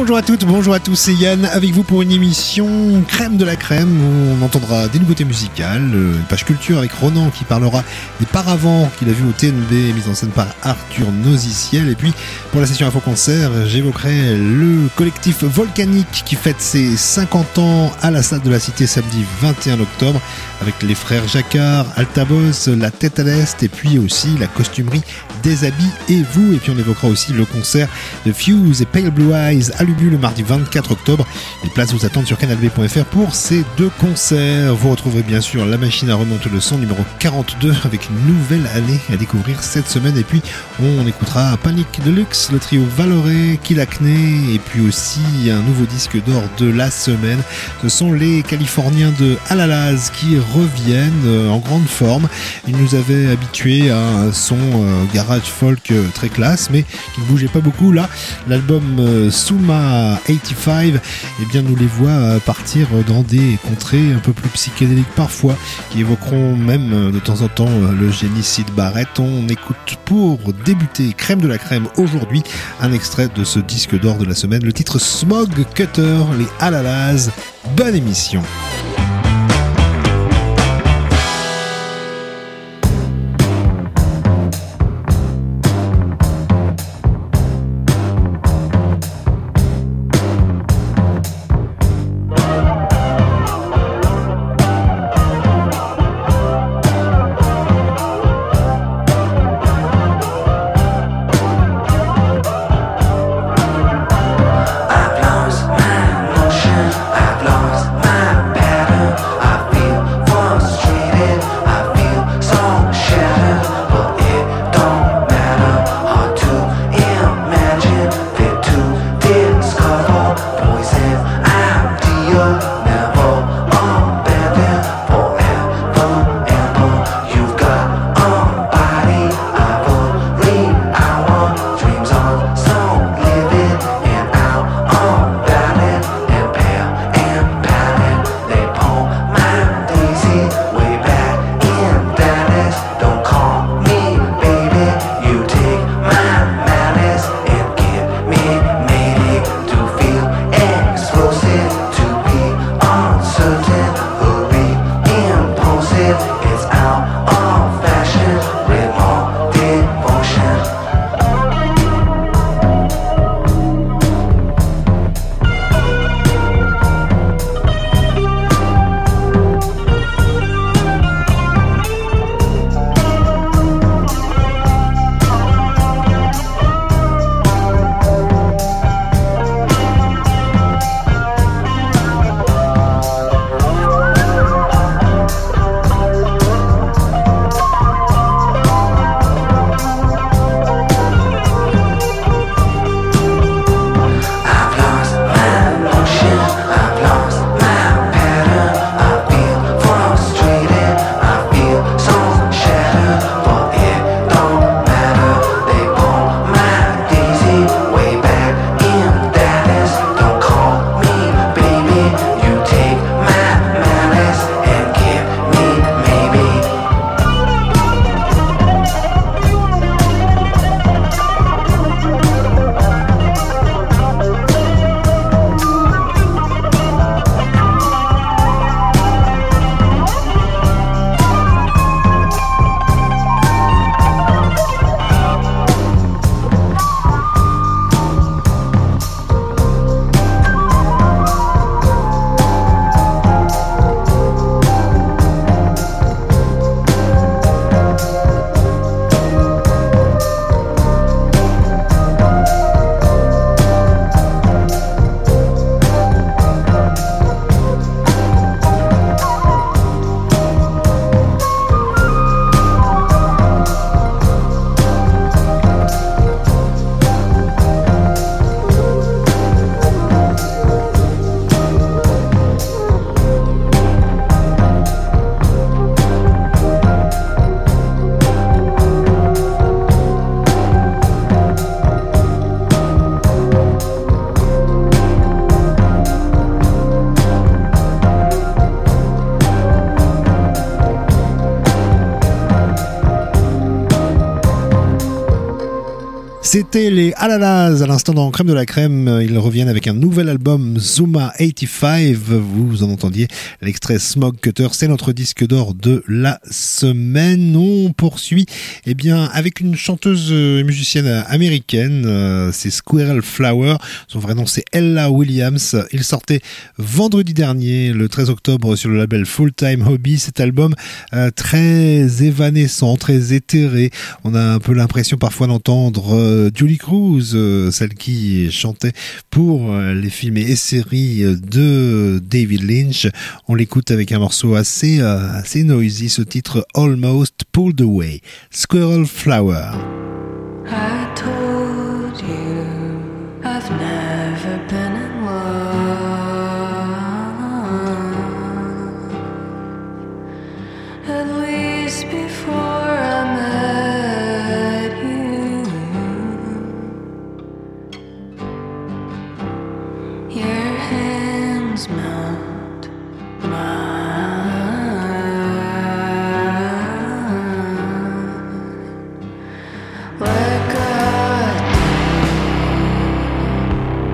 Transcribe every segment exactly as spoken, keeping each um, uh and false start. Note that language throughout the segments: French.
Bonjour à toutes, bonjour à tous, c'est Yann avec vous pour une émission crème de la crème où on entendra des nouveautés musicales, une page culture avec Ronan qui parlera des paravents qu'il a vu au T N B mis en scène par Arthur Noziciel, et puis pour la session info concert j'évoquerai le collectif Volcanique qui fête ses cinquante ans à la salle de la Cité samedi vingt et un octobre avec les frères Jacquard, Altabos, la Tête à l'Est et puis aussi la costumerie des habits et vous, et puis on évoquera aussi le concert de Fuse et Pale Blue Eyes à l'Ubu le mardi vingt-quatre octobre. Les places vous attendent sur canal b point f r pour ces deux concerts. Vous retrouverez bien sûr la machine à remonter le son numéro quarante-deux avec une nouvelle année à découvrir cette semaine, et puis on écoutera Panic Deluxe, le trio Valoré, Kill Acne, et puis aussi un nouveau disque d'or de la semaine. Ce sont les Californiens de Alalaz qui reviennent en grande forme. Ils nous avaient habitués à un son garage folk très classe mais qui ne bougeait pas beaucoup. Là, l'album Suma quatre-vingt-quinze, eh bien nous les voit partir dans des contrées un peu plus psychédéliques parfois, qui évoqueront même de temps en temps le génie Syd Barrett. On écoute pour débuter crème de la crème aujourd'hui un extrait de ce disque d'or de la semaine, le titre Smog Cutter, les Alalaz. Bonne émission. I've lost my C'était les Alalas à l'instant dans Crème de la Crème. Ils reviennent avec un nouvel album Zuma eighty-five. Vous en entendiez l'extrait Smog Cutter. C'est notre disque d'or de la semaine. On poursuit eh bien, avec une chanteuse et musicienne américaine. C'est Squirrel Flower. Son vrai nom c'est Ella Williams. Il sortait vendredi dernier, le treize octobre, sur le label Full Time Hobby. Cet album euh, très évanescent, très éthéré. On a un peu l'impression parfois d'entendre euh, Julie Cruz, euh, celle qui chantait pour euh, les films et séries de David Lynch. On l'écoute avec un morceau assez, euh, assez noisy, ce titre Almost Pulled Away. Squirrel Flower. I told you I've never been in love, at least before I met you. Your hands melt mine, like I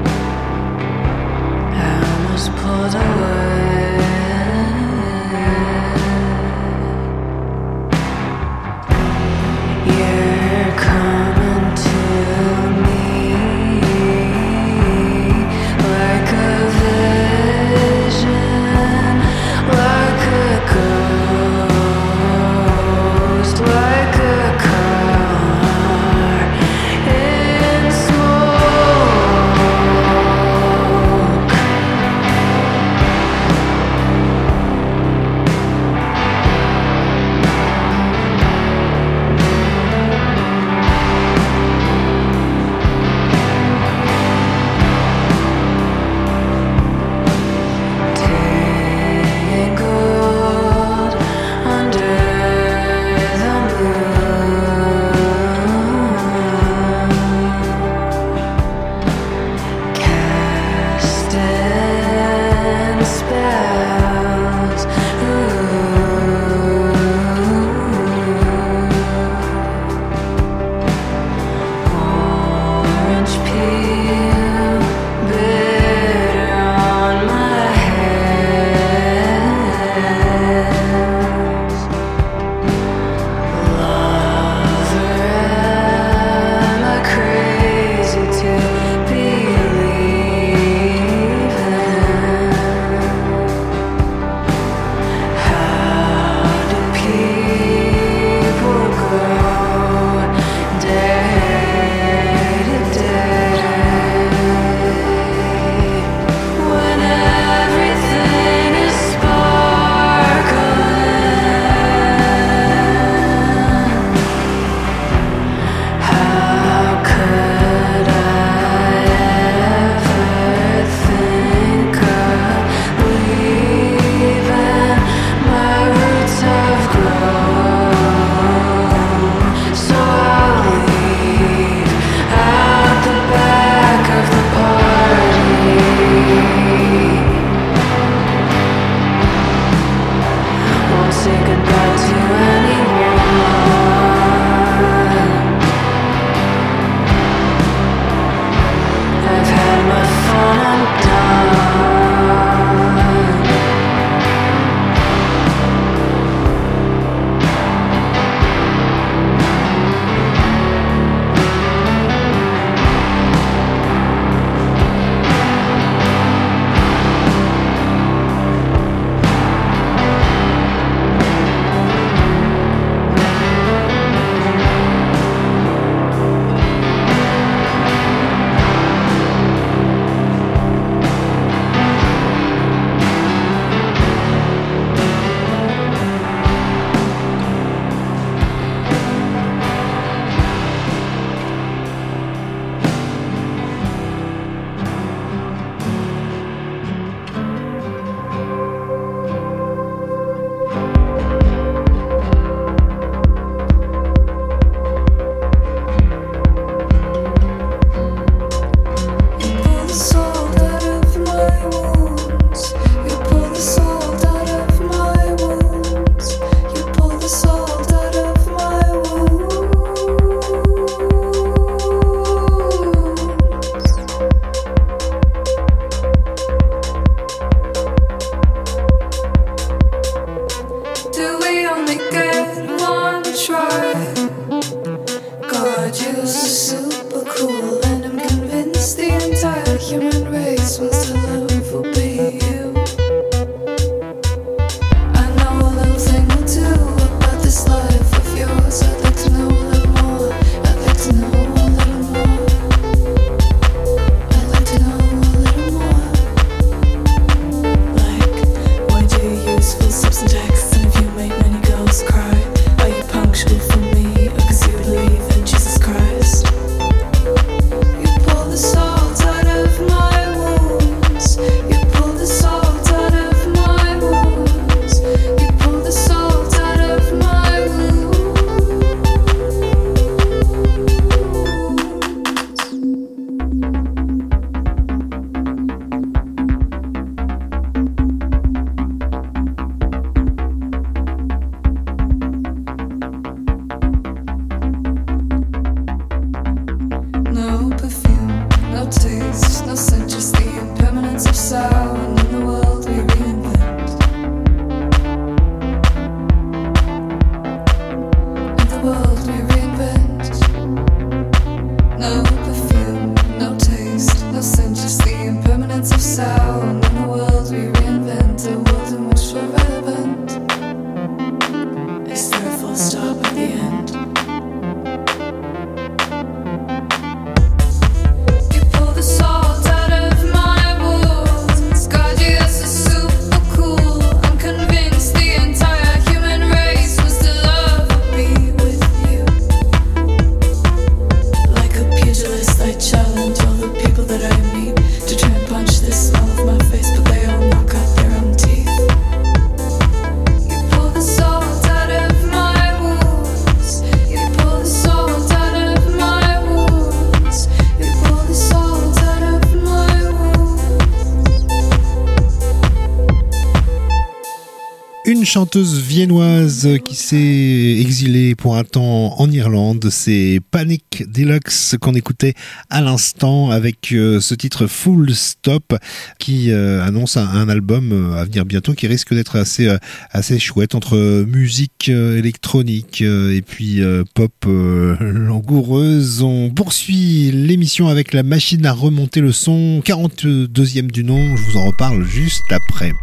chanteuse viennoise qui s'est exilée pour un temps en Irlande. C'est Panic Deluxe qu'on écoutait à l'instant avec euh, ce titre Full Stop qui euh, annonce un, un album euh, à venir bientôt qui risque d'être assez euh, assez chouette entre euh, musique euh, électronique euh, et puis euh, pop euh, langoureuse. On poursuit l'émission avec la machine à remonter le son, quarante-deuxième du nom. Je vous en reparle juste après.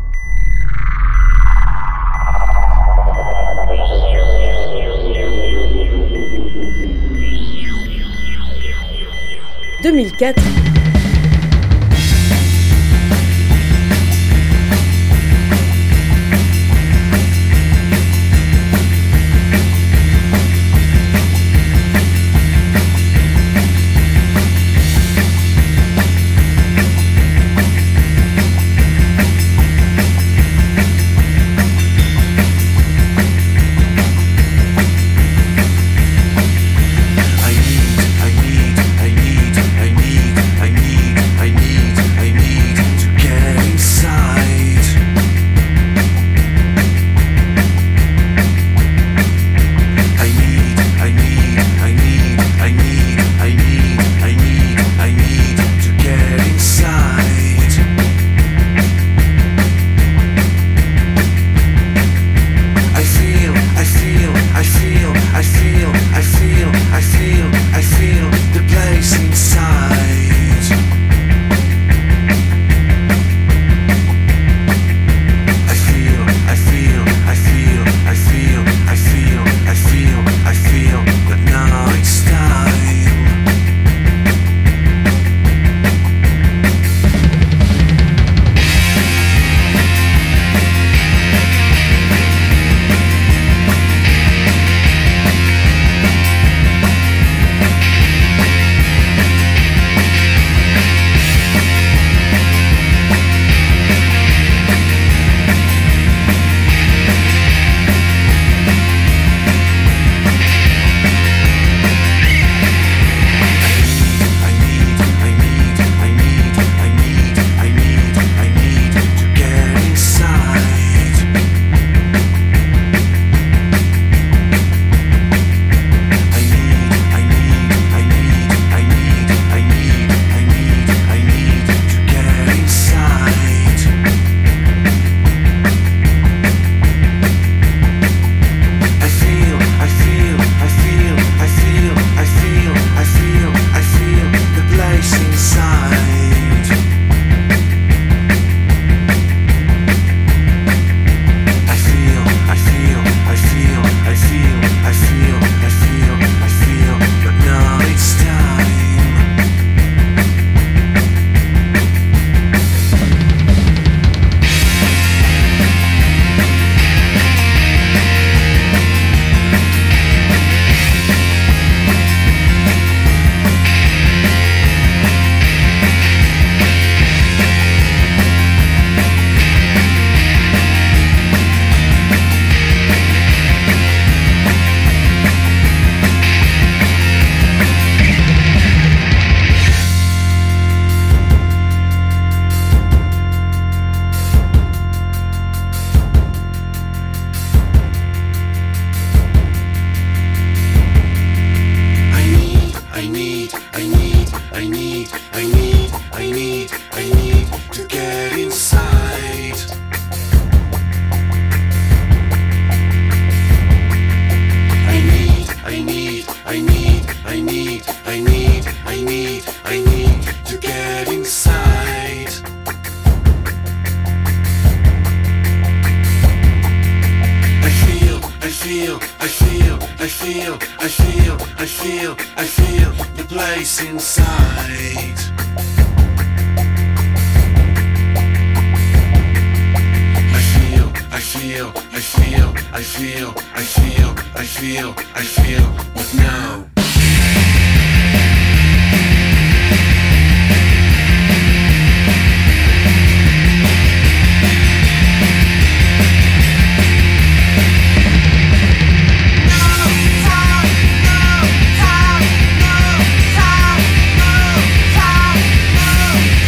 deux mille quatre.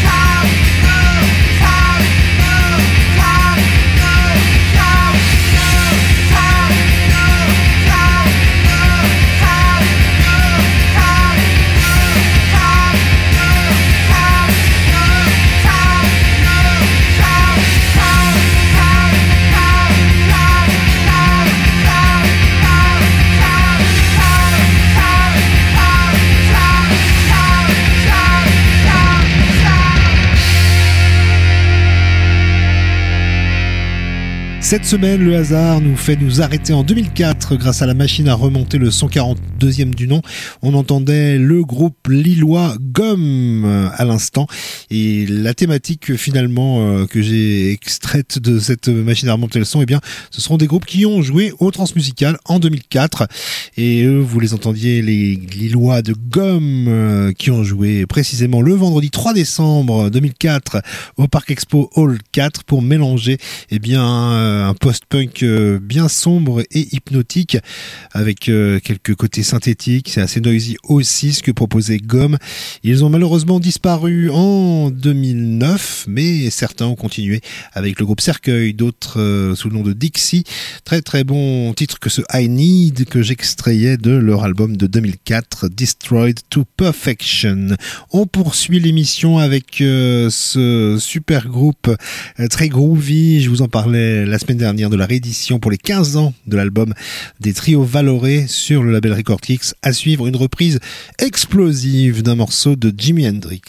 Thank you. Cette semaine, le hasard nous fait nous arrêter en deux mille quatre grâce à la machine à remonter le cent quarante-deuxième du nom. On entendait le groupe lillois Gomme à l'instant et la thématique finalement que j'ai extraite de cette machine à remonter le son, eh bien, ce seront des groupes qui ont joué au Transmusical en deux mille quatre et eux, vous les entendiez, les lillois de Gomme qui ont joué précisément le vendredi trois décembre deux mille quatre au Parc Expo Hall quatre pour mélanger eh bien un post-punk bien sombre et hypnotique avec quelques côtés synthétiques. C'est assez noisy aussi ce que proposait Gomme. Ils ont malheureusement disparu en deux mille neuf, mais certains ont continué avec le groupe Cercueil, d'autres sous le nom de Dixie. Très très bon titre que ce I Need que j'extrayais de leur album de deux mille quatre, Destroyed to Perfection. On poursuit l'émission avec euh, ce super groupe euh, très groovy. Je vous en parlais la semaine dernière de la réédition pour les quinze ans de l'album des Trio Valoré sur le label Record Kicks. À suivre une reprise explosive d'un morceau de Jimi Hendrix.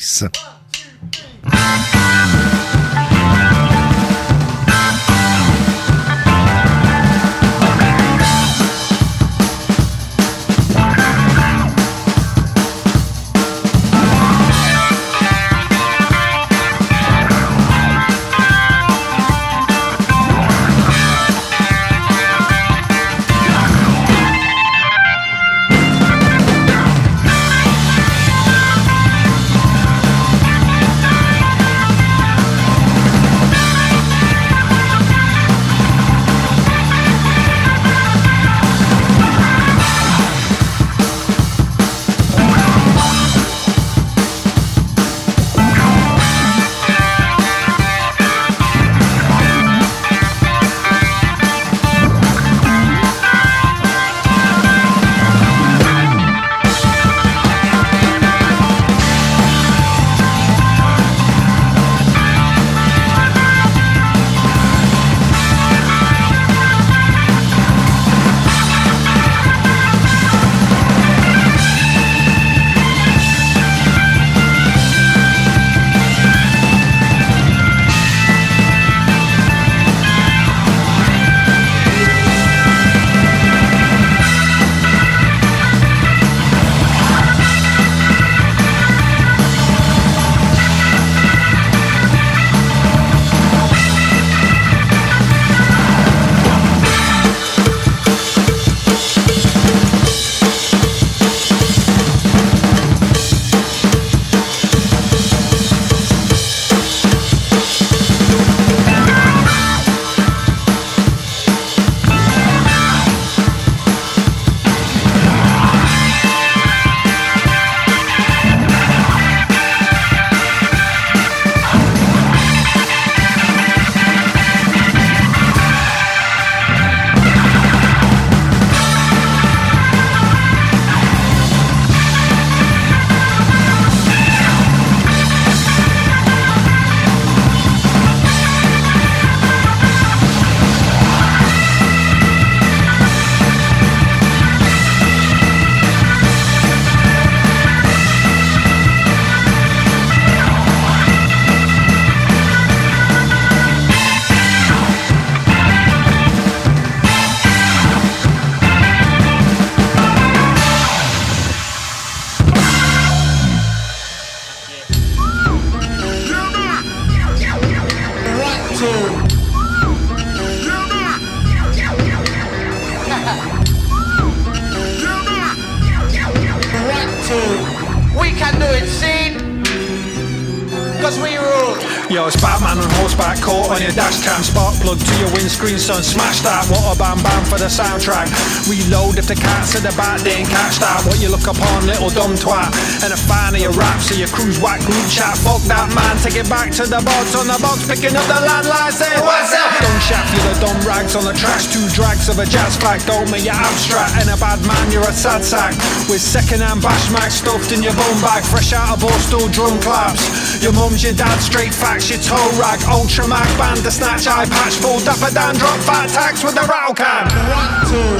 Son, smash that, what a bam bam for the soundtrack. Reload if the cats at the back didn't catch that. What you look upon, little dumb twat. And a fan of your rap, so your crew's whack group chat. Fuck that man, take it back to the box on the box, picking up the landline, say what's up? Don't shaft you the dumb rags on the trash. Two drags of a jazz flag, don't make you abstract. And a bad man, you're a sad sack. With second hand bash mag stuffed in your bum bag. Fresh out of Borstal drum claps. Your mum's your dad, straight facts, your toe rag. Ultra mag band, the snatch eye patch. Full dapper down, drop fat tax with the rattle can. One, two.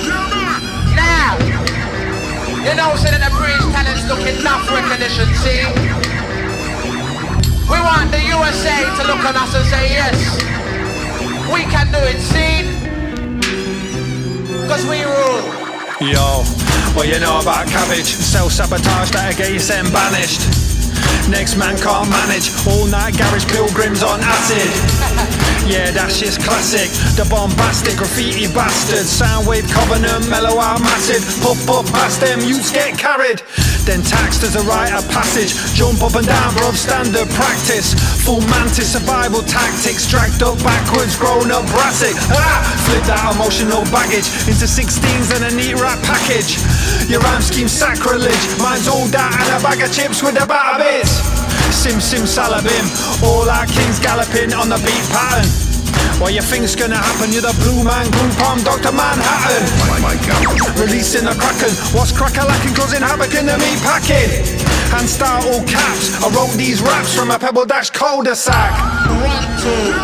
Now, you know, so that the British talent's looking enough recognition, see? We want the U S A to look on us and say yes. We can do it, see? Cause we rule. Yo, what you know about cabbage? Self-sabotage that gets them banished. Next man can't manage. All night garage pilgrims on acid. Yeah, that's just classic. The bombastic graffiti bastards. Soundwave covenant, mellow out massive. Pop up past them, youths get carried. Then taxed as a rite of passage. Jump up and down, bruv, standard practice. Full mantis survival tactics. Dragged up backwards, grown up brassic. Ah! Flip that emotional baggage into sixteens and a neat rap package. Your rhyme scheme sacrilege. Mine's all that and a bag of chips with a batter bits. Sim sim salabim. All our kings galloping on the beat pattern. What you think's gonna happen? You're the blue man group, I'm Doctor Manhattan. My, my God. Releasing the Kraken. What's crack-a-lacking, causing havoc in the meat packing? Hand start all caps. I wrote these raps from a Pebble Dash cul-de-sac. One, two.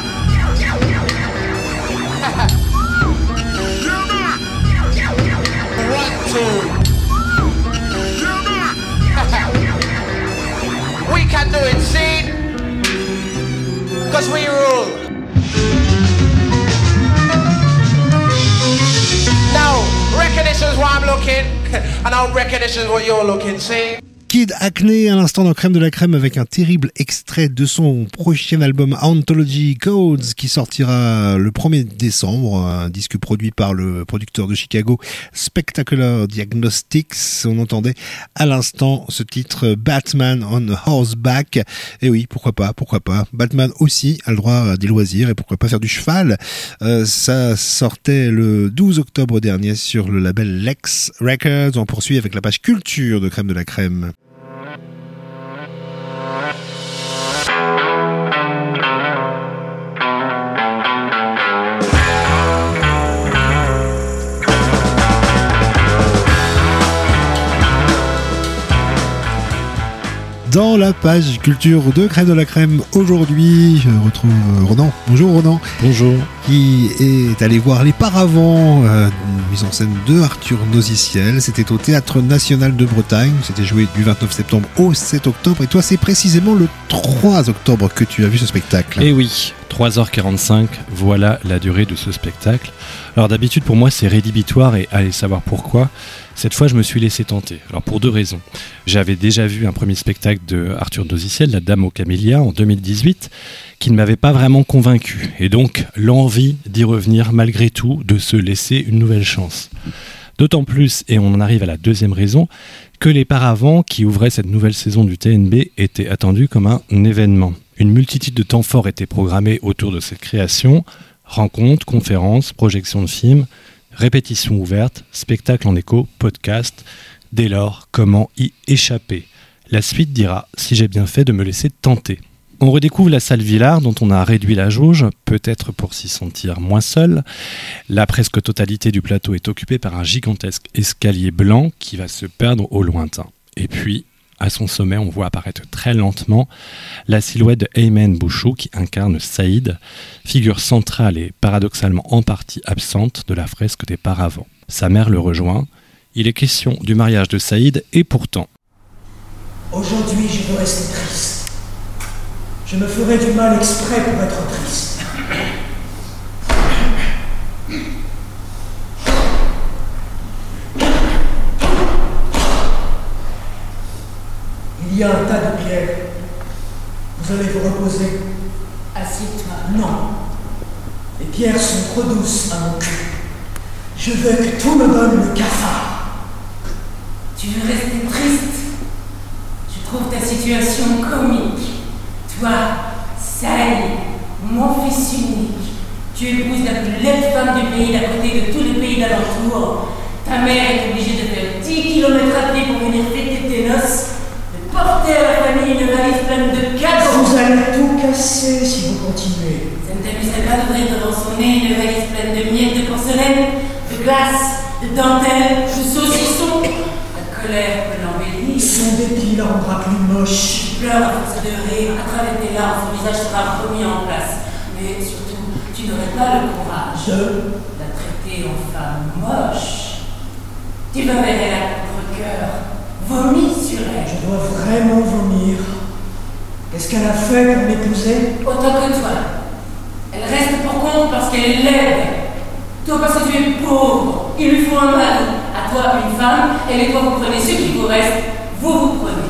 One, two. We can do it, see? Cause we rule. Now, recognition is what I'm looking, and now recognition is what you're looking, see? Kid Acne à l'instant dans Crème de la Crème avec un terrible extrait de son prochain album Anthology Codes qui sortira le premier décembre, un disque produit par le producteur de Chicago Spectacular Diagnostics. On entendait à l'instant ce titre Batman on Horseback. Et oui, pourquoi pas, pourquoi pas. Batman aussi a le droit à des loisirs et pourquoi pas faire du cheval. Euh, ça sortait le douze octobre dernier sur le label Lex Records. On poursuit avec la page culture de Crème de la Crème. Dans la page culture de Crème de la Crème, aujourd'hui, je retrouve Ronan. Bonjour Ronan. Bonjour. Qui est allé voir les paravents, euh, une mise en scène de Arthur Nosiciel. C'était au Théâtre National de Bretagne. C'était joué du vingt-neuf septembre au sept octobre. Et toi, c'est précisément le trois octobre que tu as vu ce spectacle. Eh oui, trois heures quarante-cinq, voilà la durée de ce spectacle. Alors d'habitude, pour moi, c'est rédhibitoire et allez savoir pourquoi. Cette fois, je me suis laissé tenter. Alors pour deux raisons. J'avais déjà vu un premier spectacle de Arthur Nosiciel, La Dame aux Camélias, en deux mille dix-huit, qui ne m'avait pas vraiment convaincu. Et donc, l'envie d'y revenir malgré tout, de se laisser une nouvelle chance. D'autant plus, et on en arrive à la deuxième raison, que les paravents qui ouvraient cette nouvelle saison du T N B étaient attendus comme un événement. Une multitude de temps forts étaient programmés autour de cette création. Rencontres, conférences, projections de films, répétitions ouvertes, spectacles en écho, podcasts. Dès lors, comment y échapper ? La suite dira si j'ai bien fait de me laisser tenter. On redécouvre la salle Villard dont on a réduit la jauge, peut-être pour s'y sentir moins seul. La presque totalité du plateau est occupée par un gigantesque escalier blanc qui va se perdre au lointain. Et puis, à son sommet, on voit apparaître très lentement la silhouette de Ayman Bouchou qui incarne Saïd, figure centrale et paradoxalement en partie absente de la fresque des paravents. Sa mère le rejoint. Il est question du mariage de Saïd et pourtant... Aujourd'hui, je veux rester triste. Je me ferai du mal exprès pour être triste. Il y a un tas de pierres. Vous allez vous reposer. Assieds-toi. Non. Les pierres sont trop douces à mon cul. Je veux que tout me donne le cafard. Tu veux rester triste? Je trouve ta situation comique. Toi, Saïd, mon fils unique, tu épouses la plus laide femme du pays d'à côté de tous les pays d'alentour. Ta mère est obligée de faire dix kilomètres à pied pour venir fêter tes noces, de porter à la famille une valise pleine de cadeaux. Vous allez tout casser si vous continuez. Ça ne t'amuserait pas d'ouvrir devant son nez une valise pleine de miettes de porcelaine, de glace, de dentelle, de saucisson? La colère peut l'embellir. Son dépit la rendra plus moche. Tu pleures à force de rire, à travers tes larmes, son visage sera remis en place. Mais surtout, tu n'aurais pas le courage de la traiter en femme moche. Tu vas vers elle à contre-cœur, vomis sur elle. Je dois vraiment vomir. Qu'est-ce qu'elle a fait pour m'épouser? Autant que toi. Elle reste pour honte parce qu'elle est laide. Toi parce que tu es pauvre, il lui faut un mari. À toi une femme, et les toi vous prenez ce qui vous reste, vous vous prenez.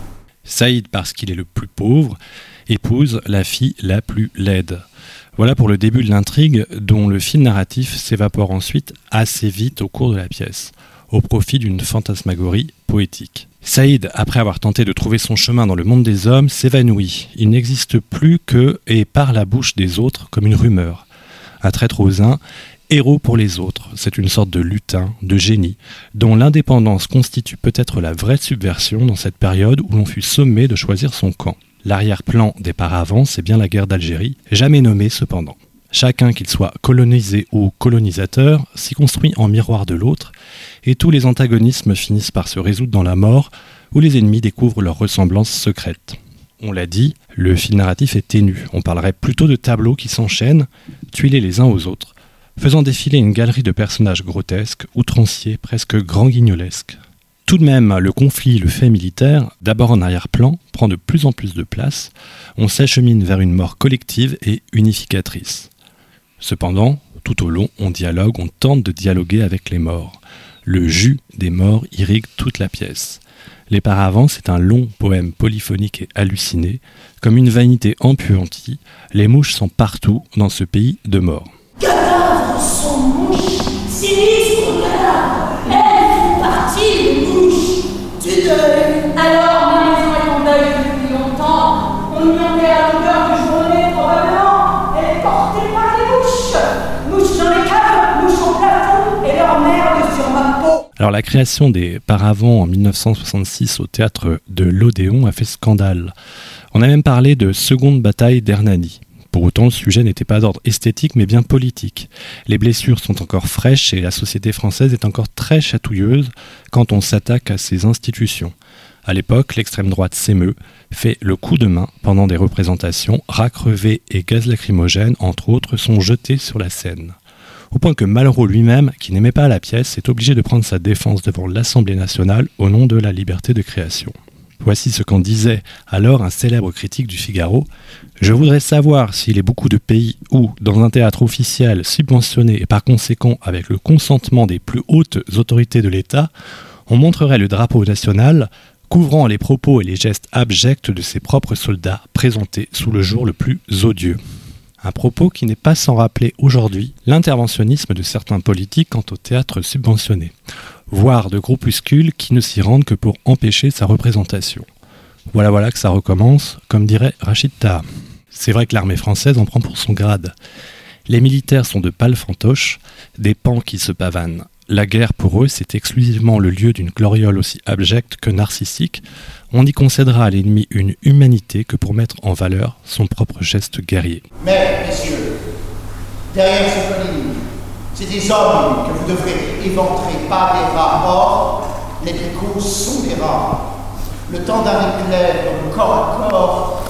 Saïd, parce qu'il est le plus pauvre, épouse la fille la plus laide. Voilà pour le début de l'intrigue, dont le fil narratif s'évapore ensuite assez vite au cours de la pièce, au profit d'une fantasmagorie poétique. Saïd, après avoir tenté de trouver son chemin dans le monde des hommes, s'évanouit. Il n'existe plus que et par la bouche des autres comme une rumeur. Un traître aux uns, héros pour les autres. C'est une sorte de lutin, de génie, dont l'indépendance constitue peut-être la vraie subversion dans cette période où l'on fut sommé de choisir son camp. L'arrière-plan des paravents, c'est bien la guerre d'Algérie, jamais nommée cependant. Chacun, qu'il soit colonisé ou colonisateur, s'y construit en miroir de l'autre, et tous les antagonismes finissent par se résoudre dans la mort, où les ennemis découvrent leurs ressemblances secrètes. On l'a dit, le fil narratif est ténu. On parlerait plutôt de tableaux qui s'enchaînent, tuilés les uns aux autres, faisant défiler une galerie de personnages grotesques, outranciers, presque grand-guignolesques. Tout de même, le conflit, le fait militaire, d'abord en arrière-plan, prend de plus en plus de place. On s'achemine vers une mort collective et unificatrice. Cependant, tout au long, on dialogue, on tente de dialoguer avec les morts. Le jus des morts irrigue toute la pièce. Les paravents, c'est un long poème polyphonique et halluciné. Comme une vanité empuantie, les mouches sont partout dans ce pays de morts. Cadavres sans mouches, sinistre cadavre, elles font partie des mouches. Du deuil. Alors ma maison est en deuil depuis longtemps. On y enterre à longueur de journée probablement. Elle est portée par les mouches. Mouches dans les caves, mouches au plafond et leur merde sur ma peau. Alors la création des paravents en dix-neuf cent soixante-six au théâtre de l'Odéon a fait scandale. On a même parlé de seconde bataille d'Hernani. Pour autant, le sujet n'était pas d'ordre esthétique, mais bien politique. Les blessures sont encore fraîches et la société française est encore très chatouilleuse quand on s'attaque à ses institutions. À l'époque, l'extrême droite s'émeut, fait le coup de main pendant des représentations, rats crevés et gaz lacrymogènes, entre autres, sont jetés sur la scène. Au point que Malraux lui-même, qui n'aimait pas la pièce, est obligé de prendre sa défense devant l'Assemblée nationale au nom de la liberté de création. Voici ce qu'en disait alors un célèbre critique du Figaro. « Je voudrais savoir s'il est beaucoup de pays où, dans un théâtre officiel subventionné et par conséquent avec le consentement des plus hautes autorités de l'État, on montrerait le drapeau national couvrant les propos et les gestes abjects de ses propres soldats présentés sous le jour le plus odieux. » Un propos qui n'est pas sans rappeler aujourd'hui l'interventionnisme de certains politiques quant au théâtre subventionné, voire de groupuscules qui ne s'y rendent que pour empêcher sa représentation. Voilà voilà que ça recommence, comme dirait Rachid Taha. C'est vrai que l'armée française en prend pour son grade. Les militaires sont de pâles fantoches, des pans qui se pavanent. La guerre pour eux, c'est exclusivement le lieu d'une gloriole aussi abjecte que narcissique. On y concédera à l'ennemi une humanité que pour mettre en valeur son propre geste guerrier. Mais, messieurs, derrière ce colline, c'est des hommes que vous devrez éventrer par des rats. Or, les picots sont des rats. Le temps d'un éclair, comme corps à corps.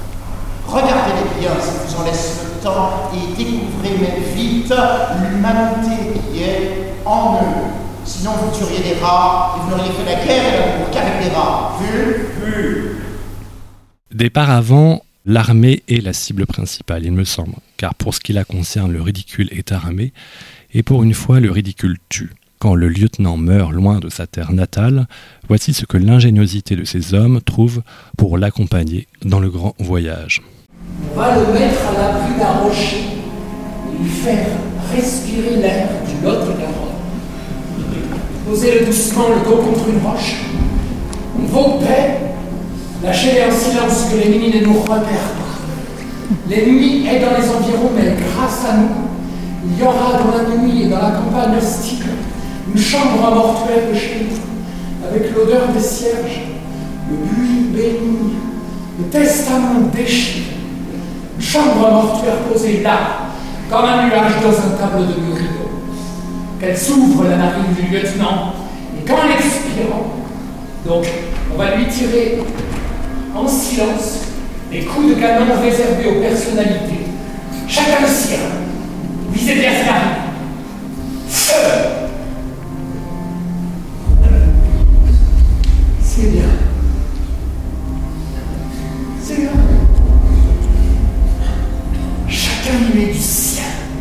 Regardez-les bien, ça vous en laisse le temps, et découvrez mais vite l'humanité qui est en eux. Sinon, vous tueriez des rats, et vous n'auriez fait la guerre et l'amour qu'avec des rats. Vu ? Vu. Des paravents, l'armée est la cible principale, il me semble, car pour ce qui la concerne, le ridicule est armé, et pour une fois, le ridicule tue. Quand le lieutenant meurt loin de sa terre natale, voici ce que l'ingéniosité de ces hommes trouve pour l'accompagner dans le grand voyage. On va le mettre à l'abri d'un rocher et lui faire respirer l'air du Lot-et-Garonne. Posez-le doucement le dos contre une roche. On va au paix, lâchez-les en silence que l'ennemi ne nous repère pas. L'ennemi est dans les environs, mais grâce à nous, il y aura dans la nuit et dans la campagne hostile une chambre à mortuaire de chez nous, avec l'odeur des cierges, le buis béni, le testament déchiré. Une chambre à mortuaire posée là, comme un nuage dans un tableau de Murillo. Qu'elle s'ouvre la narine du lieutenant, et qu'en expirant, donc on va lui tirer en silence des coups de canon réservés aux personnalités. Chacun le sien. Visez bien sa narine. Feu! C'est bien. C'est bien. Chacun y met du sien.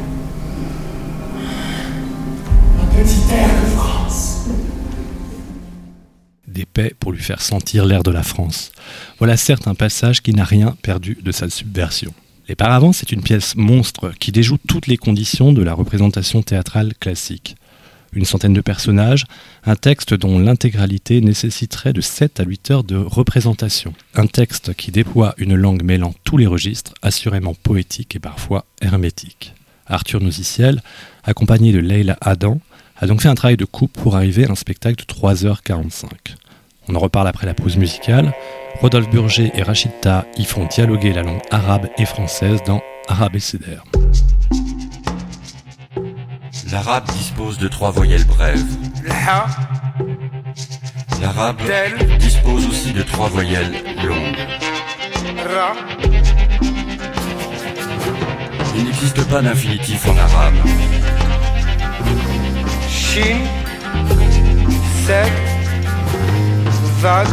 fait pour lui faire sentir l'air de la France. Voilà certes un passage qui n'a rien perdu de sa subversion. Les Paravents, c'est une pièce monstre qui déjoue toutes les conditions de la représentation théâtrale classique. Une centaine de personnages, un texte dont l'intégralité nécessiterait de sept à huit heures de représentation. Un texte qui déploie une langue mêlant tous les registres, assurément poétique et parfois hermétique. Arthur Nouziciel, accompagné de Leila Adam, a donc fait un travail de coupe pour arriver à un spectacle de trois heures quarante-cinq. On en reparle après la pause musicale. Rodolphe Burger et Rachid Taha y font dialoguer la langue arabe et française dans Arabécédaire. L'arabe dispose de trois voyelles brèves. L'arabe dispose aussi de trois voyelles longues. Il n'existe pas d'infinitif en arabe. Shin, Sek, Vad.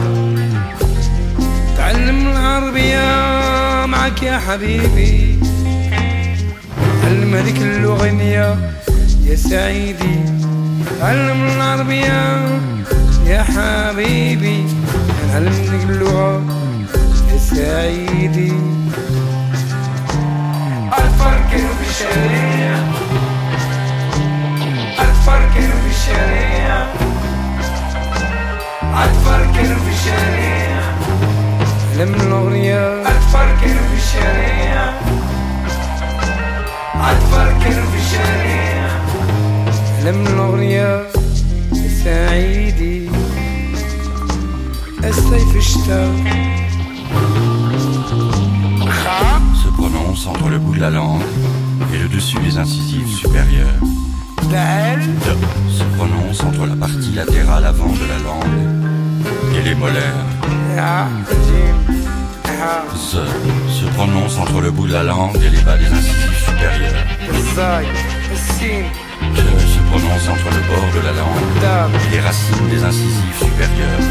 تعلم العربية معك يا حبيبي. علم هذيك اللغة يا سعيدي. علم العربية يا حبيبي. علم هذيك اللغة يا سعيدي. الفرق في الشريعة. الفرق في الشريعة. الفرق في الشريعة. علم الأغنية. الفرق في الشريعة. الفرق في الشريعة. علم الأغنية سعيدي. الصيف اشتاق. Se prononce entre le bout de la langue et le dessus des incisives supérieures. De se prononce entre la partie latérale avant de la langue et les molaires. Z se prononce entre le bout de la langue et les bas des incisives supérieures. J se prononce entre le bord de la langue et les racines des incisives supérieures.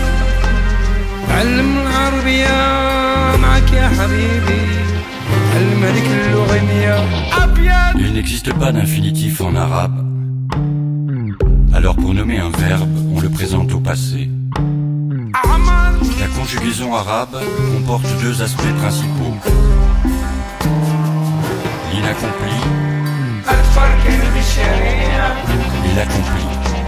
Il n'existe pas d'infinitif en arabe. Alors pour nommer un verbe, on le présente au passé. La conjugaison arabe comporte deux aspects principaux. L'inaccompli et l'accompli.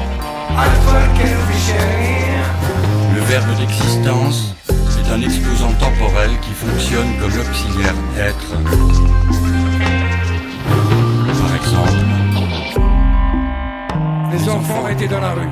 Le verbe d'existence est un exposant temporel qui fonctionne comme l'auxiliaire être. Par exemple, les enfants étaient dans la rue.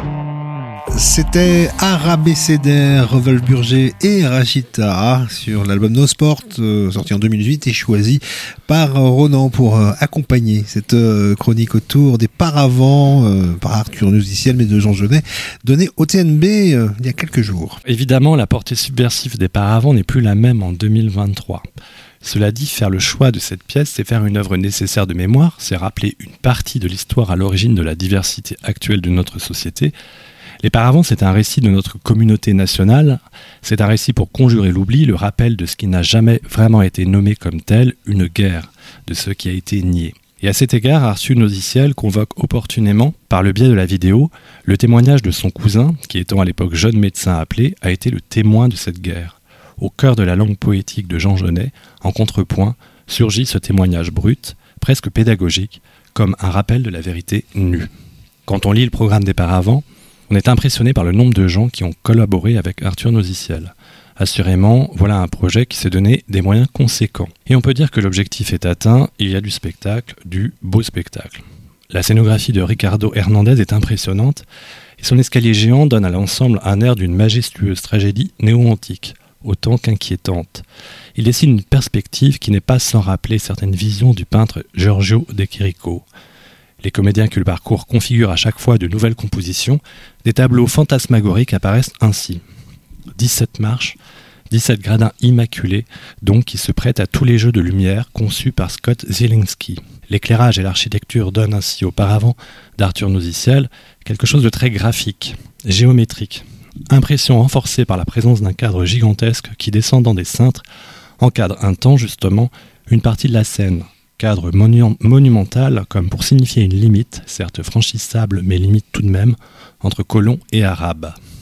C'était Arabécédaire, Rodolphe Burger et Rachid Taha sur l'album No Sport, euh, sorti en deux mille huit et choisi par Ronan pour euh, accompagner cette euh, chronique autour des Paravents euh, par Arthur Nouziciel mais de Jean Genet, donné au T N B euh, il y a quelques jours. Évidemment, la portée subversive des Paravents n'est plus la même en deux mille vingt-trois. Cela dit, faire le choix de cette pièce, c'est faire une œuvre nécessaire de mémoire, c'est rappeler une partie de l'histoire à l'origine de la diversité actuelle de notre société. Les Paravents, c'est un récit de notre communauté nationale, c'est un récit pour conjurer l'oubli, le rappel de ce qui n'a jamais vraiment été nommé comme tel, une guerre, de ce qui a été nié. Et à cet égard, Arthur Nouziciel convoque opportunément, par le biais de la vidéo, le témoignage de son cousin, qui étant à l'époque jeune médecin appelé, a été le témoin de cette guerre. Au cœur de la langue poétique de Jean Genet, en contrepoint, surgit ce témoignage brut, presque pédagogique, comme un rappel de la vérité nue. Quand on lit le programme des Paravents, on est impressionné par le nombre de gens qui ont collaboré avec Arthur Nouziciel. Assurément, voilà un projet qui s'est donné des moyens conséquents. Et on peut dire que l'objectif est atteint, il y a du spectacle, du beau spectacle. La scénographie de Ricardo Hernandez est impressionnante, et son escalier géant donne à l'ensemble un air d'une majestueuse tragédie néo-antique, autant qu'inquiétante. Il dessine une perspective qui n'est pas sans rappeler certaines visions du peintre Giorgio de Chirico. Les comédiens qui le parcourent configurent à chaque fois de nouvelles compositions, des tableaux fantasmagoriques apparaissent ainsi. dix-sept marches, dix-sept gradins immaculés, donc qui se prêtent à tous les jeux de lumière conçus par Scott Zielinski. L'éclairage et l'architecture donnent ainsi au Paravents d'Arthur Nouziciel quelque chose de très graphique, géométrique. Impression renforcée par la présence d'un cadre gigantesque qui, descendant des cintres, encadre un temps justement une partie de la scène. Cadre monu- monumental comme pour signifier une limite, certes franchissable mais limite tout de même, entre colons et arabes.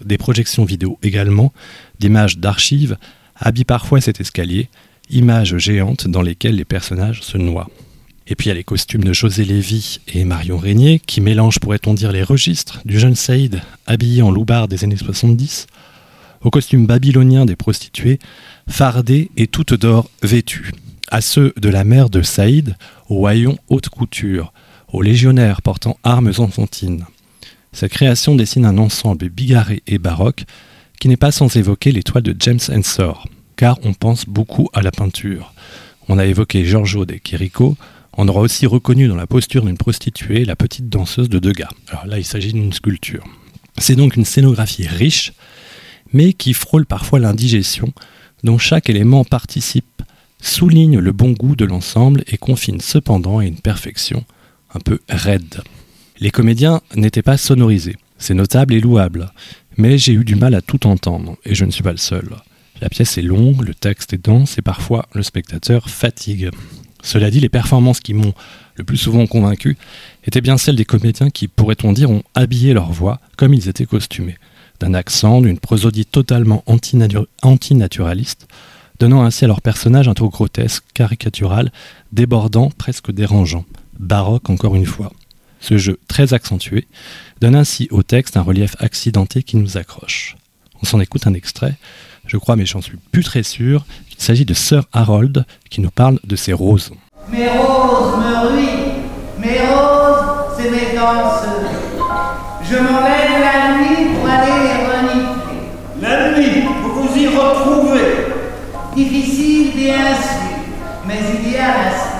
Des projections vidéo également, d'images d'archives, habillent parfois cet escalier, images géantes dans lesquelles les personnages se noient. Et puis il y a les costumes de José Lévy et Marion Régnier, qui mélangent, pourrait-on dire, les registres du jeune Saïd, habillé en loupard des années soixante-dix, aux costumes babyloniens des prostituées, fardées et toutes d'or vêtues, à ceux de la mère de Saïd, aux haillons haute couture, aux légionnaires portant armes enfantines. Cette création dessine un ensemble bigarré et baroque qui n'est pas sans évoquer les toiles de James Ensor, car on pense beaucoup à la peinture. On a évoqué Giorgio de Chirico, on aura aussi reconnu dans la posture d'une prostituée la petite danseuse de Degas. Alors là, il s'agit d'une sculpture. C'est donc une scénographie riche, mais qui frôle parfois l'indigestion, dont chaque élément participe, souligne le bon goût de l'ensemble et confine cependant à une perfection un peu raide. Les comédiens n'étaient pas sonorisés, c'est notable et louable, mais j'ai eu du mal à tout entendre, et je ne suis pas le seul. La pièce est longue, le texte est dense, et parfois le spectateur fatigue. Cela dit, les performances qui m'ont le plus souvent convaincu étaient bien celles des comédiens qui, pourrait-on dire, ont habillé leur voix comme ils étaient costumés, d'un accent, d'une prosodie totalement antinatu- antinaturaliste, donnant ainsi à leur personnage un ton grotesque, caricatural, débordant, presque dérangeant, baroque encore une fois. Ce jeu très accentué donne ainsi au texte un relief accidenté qui nous accroche. On s'en écoute un extrait, je crois, mais j'en suis plus très sûr, qu'il s'agit de Sir Harold qui nous parle de ses roses. Mes roses me ruinent, mes roses, c'est mes danseuses. Je m'en lève la nuit pour aller les renifler. La nuit, pour vous y retrouver. Difficile bien sûr, mais il y a l'astuce.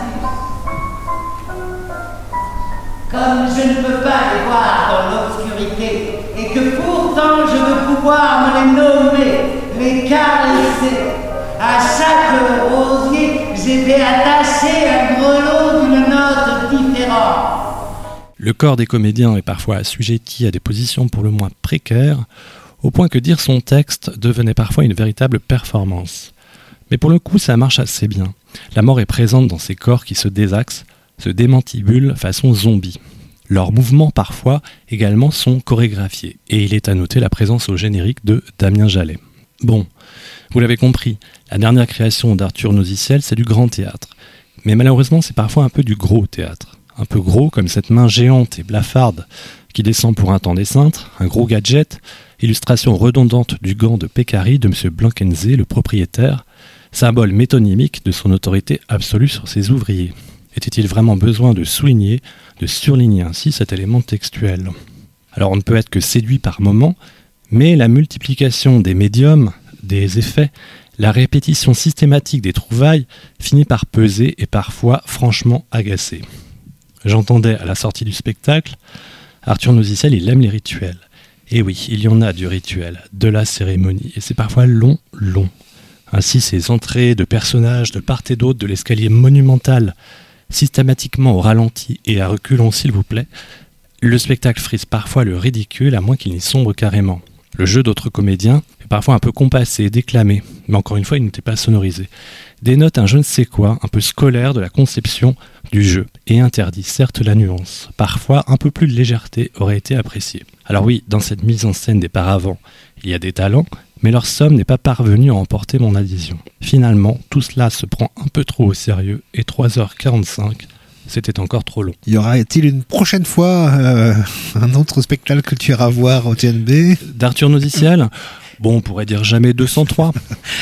Comme je ne peux pas les voir dans l'obscurité, et que pourtant je veux pouvoir me les nommer, les caresser, à chaque rosier, j'ai fait attacher un grelot d'une note différente. Le corps des comédiens est parfois assujetti à des positions pour le moins précaires, au point que dire son texte devenait parfois une véritable performance. Mais pour le coup, ça marche assez bien. La mort est présente dans ces corps qui se désaxent, se démantibulent façon zombie. Leurs mouvements parfois également sont chorégraphiés, et il est à noter la présence au générique de Damien Jallet. Bon, vous l'avez compris, la dernière création d'Arthur Nosiciel, c'est du grand théâtre. Mais malheureusement, c'est parfois un peu du gros théâtre. Un peu gros comme cette main géante et blafarde qui descend pour un temps des cintres, un gros gadget, illustration redondante du gant de Peccari de M. Blankenze, le propriétaire, symbole métonymique de son autorité absolue sur ses ouvriers. Était-il vraiment besoin de souligner, de surligner ainsi cet élément textuel ? Alors on ne peut être que séduit par moments, mais la multiplication des médiums, des effets, la répétition systématique des trouvailles finit par peser et parfois franchement agacer. J'entendais à la sortie du spectacle, Arthur Nosiciel, il aime les rituels. Et oui, il y en a du rituel, de la cérémonie, et c'est parfois long, long. Ainsi, ces entrées de personnages de part et d'autre de l'escalier monumental, systématiquement au ralenti et à reculons s'il vous plaît, le spectacle frise parfois le ridicule à moins qu'il n'y sombre carrément. Le jeu d'autres comédiens est parfois un peu compassé, déclamé, mais encore une fois il n'était pas sonorisé, dénote un je ne sais quoi, un peu scolaire de la conception du jeu, et interdit certes la nuance. Parfois un peu plus de légèreté aurait été appréciée. Alors oui, dans cette mise en scène des paravents, il y a des talents, mais leur somme n'est pas parvenue à emporter mon adhésion. Finalement, tout cela se prend un peu trop au sérieux, et trois heures quarante-cinq, c'était encore trop long. Y aura-t-il une prochaine fois euh, un autre spectacle que tu iras voir au T N B d'Arthur Nosiciel ? Bon, on pourrait dire jamais deux cent trois.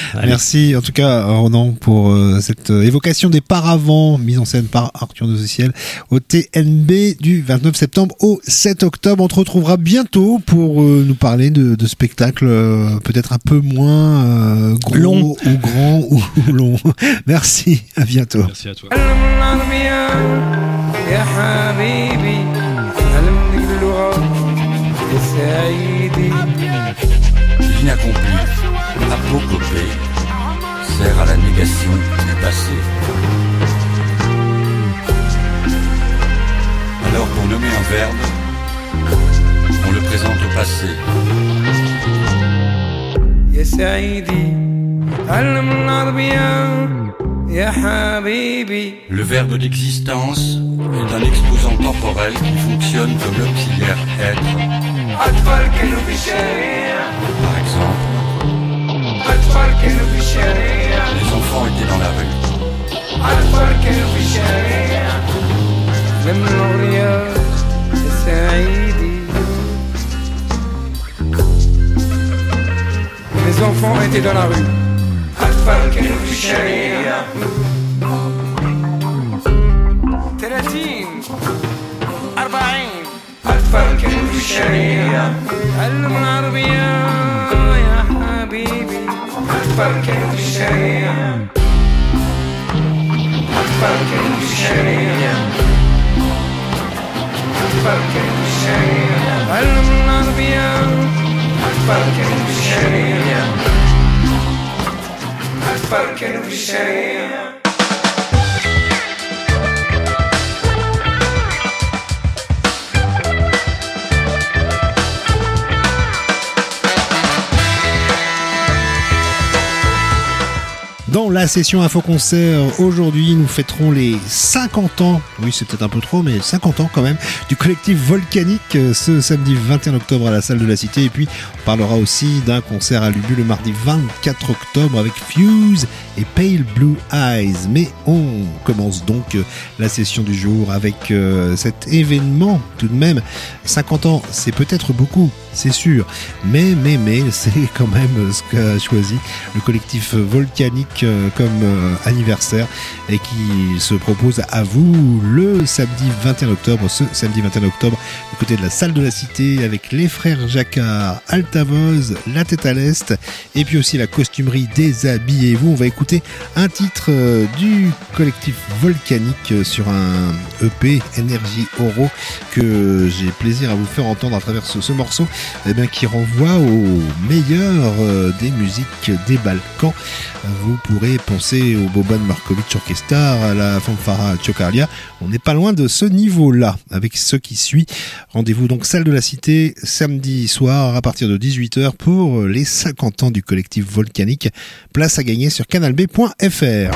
Merci en tout cas Ronan pour euh, cette évocation des paravents mise en scène par Arthur Nosiciel au T N B du vingt-neuf septembre au sept octobre. On te retrouvera bientôt pour euh, nous parler de, de spectacles euh, peut-être un peu moins euh, gros long. ou grands ou, ou longs. Merci, à bientôt. Merci à toi. L'inaccompli, l'apocopée, sert à la négation du passé. Alors pour nommer un verbe, on le présente au passé. يا سعيدي تعلم العربية يا حبيبي. Le verbe d'existence est un exposant temporel qui fonctionne comme l'auxiliaire être. أطفال كانوا في الشارع. Par exemple, أطفال كانوا في الشارع. les enfants étaient dans la rue. أطفال كانوا في الشارع. لم الأغنياء سعيدي. Les enfants étaient dans la rue. أطفال كانوا في الشارع. ثلاثين أربعين أطفال كانوا في الشارع. علموا العربية يا حبيبي. أطفال كانوا في الشارع. أطفال كانوا في الشارع. أطفال كانوا في الشارع. علموا العربية. أطفال كانوا في الشارع. أطفال كانوا في الشارع. Dans la session Info-Concert, aujourd'hui, nous fêterons les cinquante ans, oui c'est peut-être un peu trop, mais cinquante ans quand même, du collectif Volcanique ce samedi vingt et un octobre à la salle de la Cité. Et puis, on parlera aussi d'un concert à l'Ubu le mardi vingt-quatre octobre avec Fuse et Pale Blue Eyes. Mais on commence donc la session du jour avec euh, cet événement tout de même. cinquante ans, c'est peut-être beaucoup, c'est sûr, mais, mais, mais, c'est quand même ce qu'a choisi le collectif Volcanique comme euh, anniversaire et qui se propose à vous le samedi vingt et un octobre, ce samedi vingt et un octobre, du côté de la salle de la Cité avec les frères Jacquard, Altavoz, La Tête à l'Est et puis aussi la costumerie Déshabillez-vous. On va écouter un titre euh, du collectif Volcanique sur un E P Énergie Oro que j'ai plaisir à vous faire entendre à travers ce, ce morceau eh bien, qui renvoie au meilleur euh, des musiques des Balkans. Vous pourrez penser au Boban Markovic Orchestra, à la Fanfara Tchokalia. On n'est pas loin de ce niveau-là avec ce qui suit. Rendez-vous donc salle de la Cité samedi soir à partir de dix-huit heures pour les cinquante ans du collectif Volcanique. Place à gagner sur canal b point f r.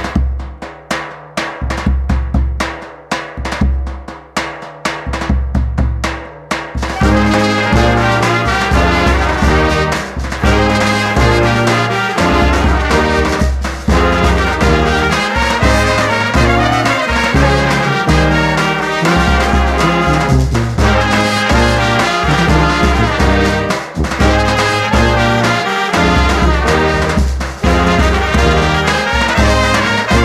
Thank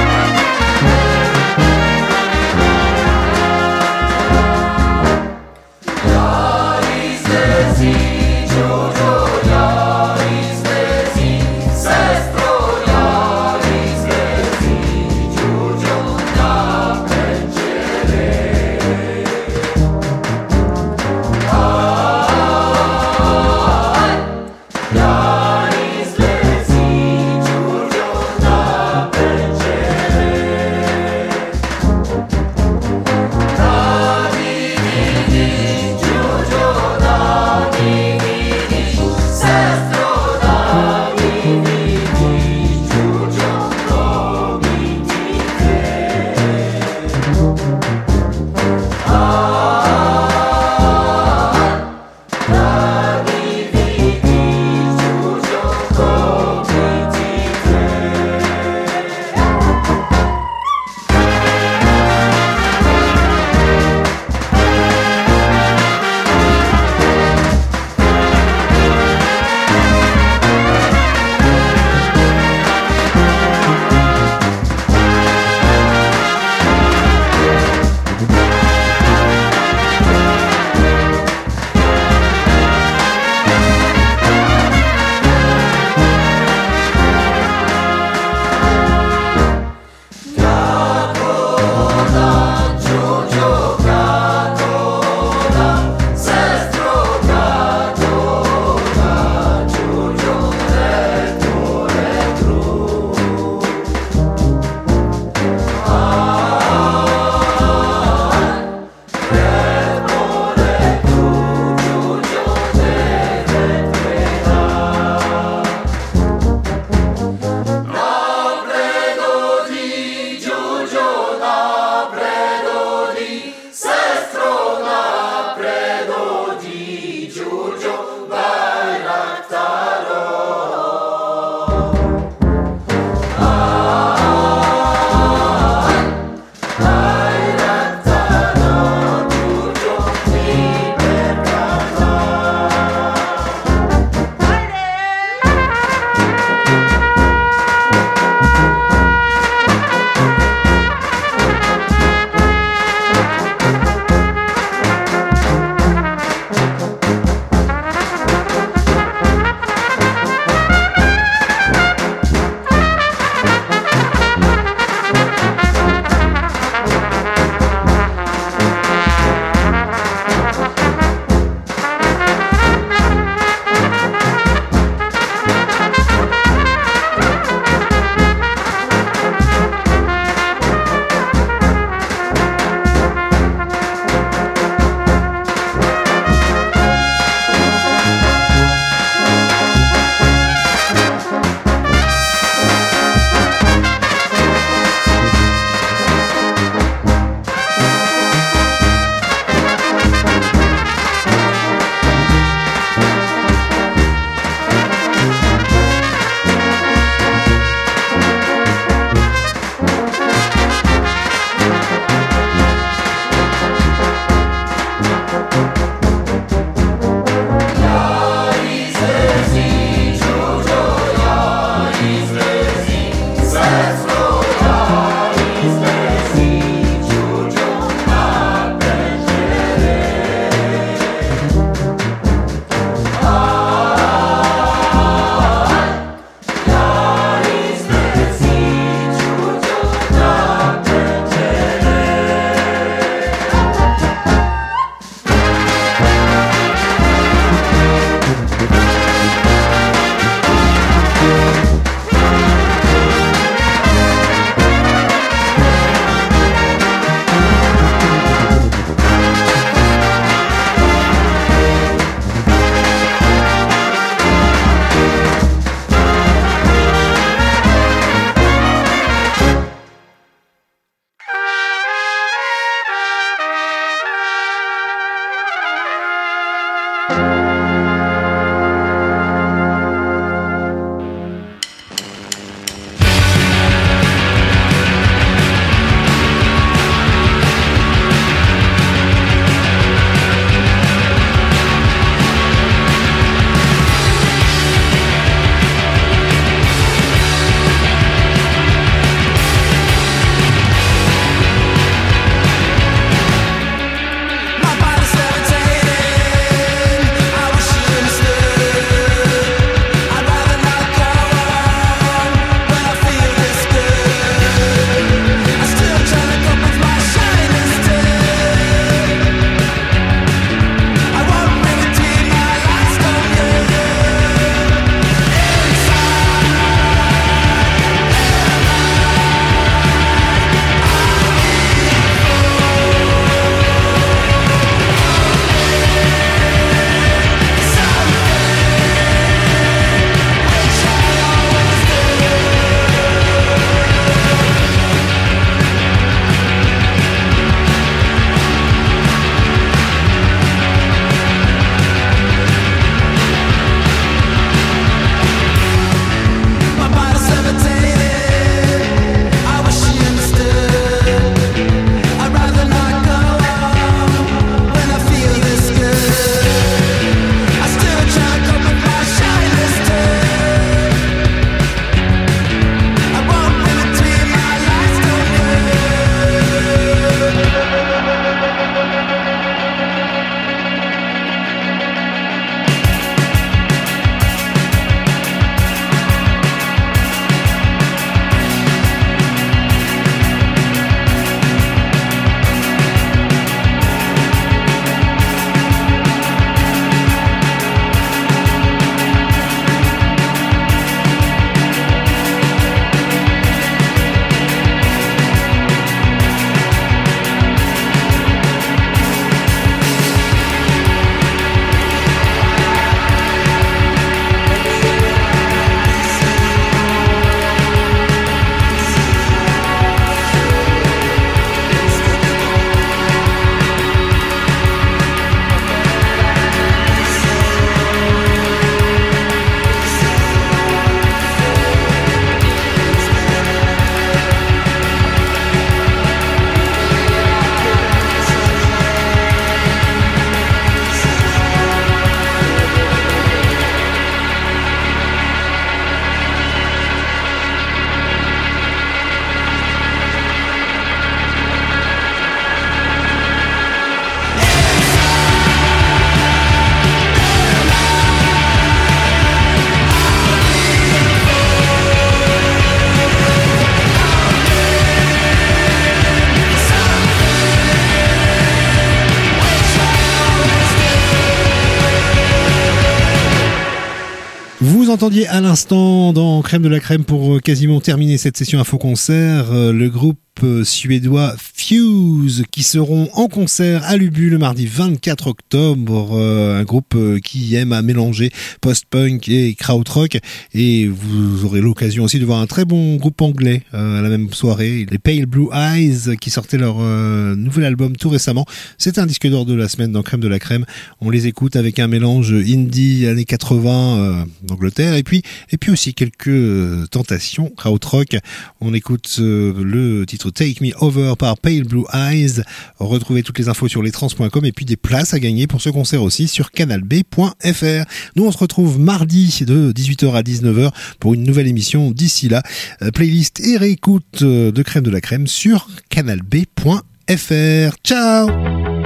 Vous entendiez à l'instant dans Crème de la Crème pour quasiment terminer cette session info-concert le groupe suédois Fuse qui seront en concert à l'Ubu le mardi vingt-quatre octobre, euh, un groupe qui aime à mélanger post-punk et krautrock, et vous aurez l'occasion aussi de voir un très bon groupe anglais euh, à la même soirée, les Pale Blue Eyes, qui sortaient leur euh, nouvel album tout récemment. C'est un disque d'or de la semaine dans Crème de la Crème. On les écoute avec un mélange indie années quatre-vingts euh, d'Angleterre, et puis et puis aussi quelques euh, tentations krautrock. On écoute euh, le titre Take Me Over par Pale Blue Eyes. Retrouvez toutes les infos sur lestrans point com et puis des places à gagner pour ce concert aussi sur canal b point f r. Nous on se retrouve mardi de dix-huit heures à dix-neuf heures pour une nouvelle émission. D'ici là, playlist et réécoute de Crème de la Crème sur canal b point f r. Ciao.